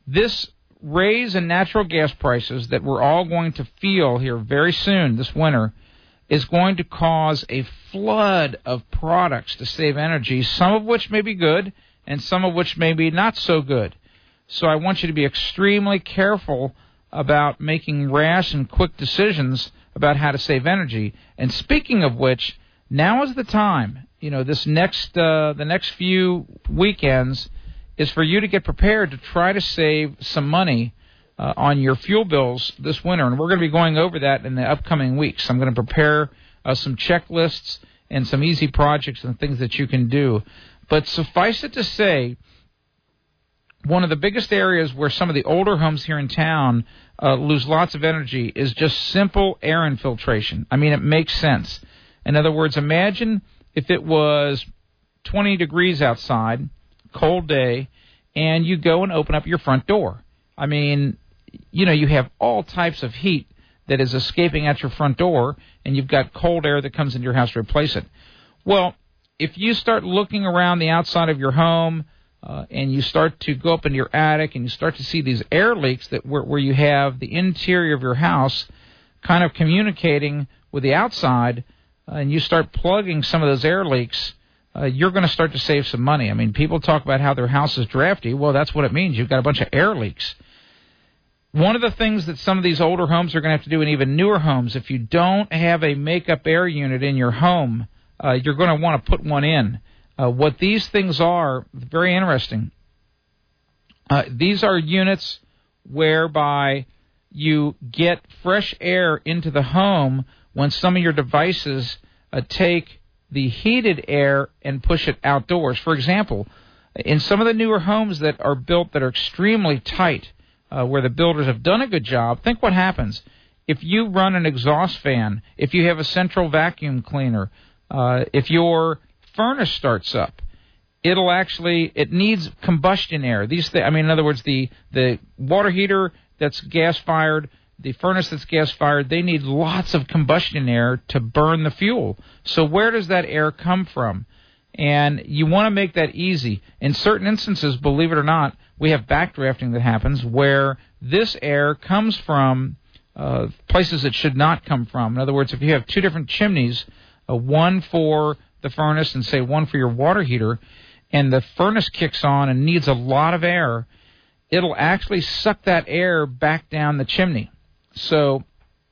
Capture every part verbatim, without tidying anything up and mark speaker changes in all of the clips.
Speaker 1: this raise in natural gas prices that we're all going to feel here very soon this winter is going to cause a flood of products to save energy, some of which may be good and some of which may be not so good. So I want you to be extremely careful about making rash and quick decisions about how to save energy. And speaking of which, now is the time. You know, this next uh, the next few weekends is for you to get prepared to try to save some money uh, on your fuel bills this winter. And we're going to be going over that in the upcoming weeks. I'm going to prepare uh, some checklists and some easy projects and things that you can do. But suffice it to say, one of the biggest areas where some of the older homes here in town uh, lose lots of energy is just simple air infiltration. I mean, it makes sense. In other words, imagine if it was twenty degrees outside, cold day, and you go and open up your front door. I mean, you know, you have all types of heat that is escaping at your front door, and you've got cold air that comes into your house to replace it. Well, if you start looking around the outside of your home, Uh, and you start to go up into your attic and you start to see these air leaks that where, where you have the interior of your house kind of communicating with the outside, uh, and you start plugging some of those air leaks, uh, you're going to start to save some money. I mean, people talk about how their house is drafty. Well, that's what it means. You've got a bunch of air leaks. One of the things that some of these older homes are going to have to do, and even newer homes, if you don't have a make-up air unit in your home, uh, you're going to want to put one in. Uh, what these things are, very interesting. Uh, these are units whereby you get fresh air into the home when some of your devices uh, take the heated air and push it outdoors. For example, in some of the newer homes that are built that are extremely tight, uh, where the builders have done a good job, think what happens. If you run an exhaust fan, if you have a central vacuum cleaner, uh, if your furnace starts up, it'll actually, it needs combustion air. These, th- I mean, in other words, the, the water heater that's gas-fired, the furnace that's gas-fired, they need lots of combustion air to burn the fuel. So where does that air come from? And you want to make that easy. In certain instances, believe it or not, we have backdrafting that happens where this air comes from uh, places it should not come from. In other words, if you have two different chimneys, uh, one for the furnace and, say, one for your water heater, and the furnace kicks on and needs a lot of air, it'll actually suck that air back down the chimney. So,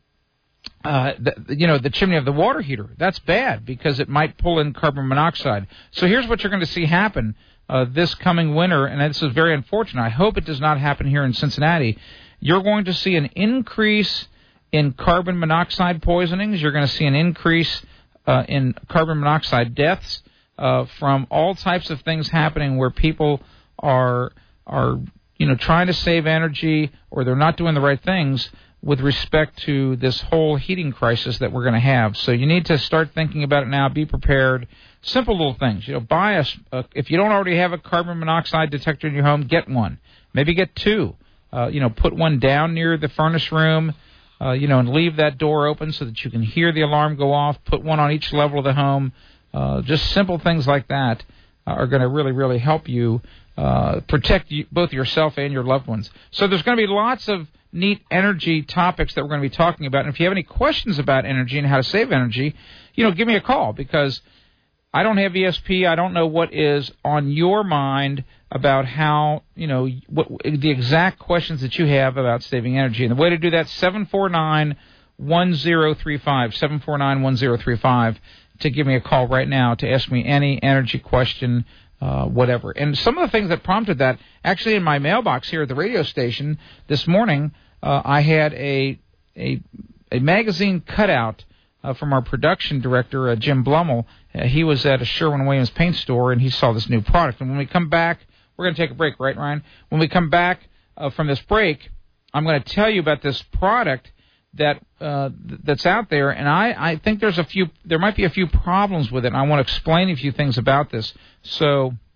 Speaker 1: uh, the, you know, the chimney of the water heater, that's bad because it might pull in carbon monoxide. So here's what you're going to see happen uh, this coming winter, and this is very unfortunate. I hope it does not happen here in Cincinnati. You're going to see an increase in carbon monoxide poisonings. You're going to see an increase Uh, in carbon monoxide deaths uh, from all types of things happening where people are are you know trying to save energy, or they're not doing the right things with respect to this whole heating crisis that we're going to have. So you need to start thinking about it now. Be prepared. Simple little things. You know, buy a, uh, if you don't already have a carbon monoxide detector in your home, get one. Maybe get two. Uh, you know, put one down near the furnace room. Uh, you know, and leave that door open so that you can hear the alarm go off. Put one on each level of the home. Uh, just simple things like that uh, are going to really, really help you uh, protect you, both yourself and your loved ones. So there's going to be lots of neat energy topics that we're going to be talking about. And if you have any questions about energy and how to save energy, you know, give me a call, because I don't have E S P. I don't know what is on your mind about how, you know, what, the exact questions that you have about saving energy. And the way to do that, seven four nine, one zero three five, seven four nine, one zero three five, to give me a call right now to ask me any energy question, uh, whatever. And some of the things that prompted that, actually in my mailbox here at the radio station this morning, uh, I had a, a, a magazine cutout Uh, from our production director, uh, Jim Blummel. Uh, he was at a Sherwin-Williams paint store, and he saw this new product. And when we come back, we're going to take a break, right, Ryan? When we come back uh, from this break, I'm going to tell you about this product that uh, th- that's out there, and I, I think there's a few, there might be a few problems with it, and I want to explain a few things about this. So